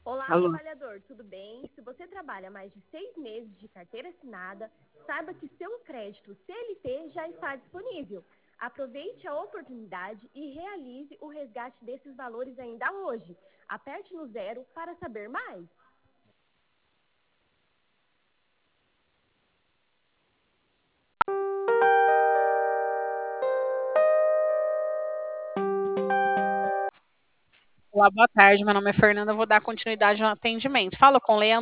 Olá, Alô. trabalhador, tudo bem? Se você trabalha mais de 6 meses de carteira assinada, saiba que seu crédito CLT já está disponível. Aproveite a oportunidade e realize o resgate desses valores ainda hoje. Aperte no 0 para saber mais. Olá, boa tarde. Meu nome é Fernanda. Eu vou dar continuidade no atendimento. Fala com o Leandro.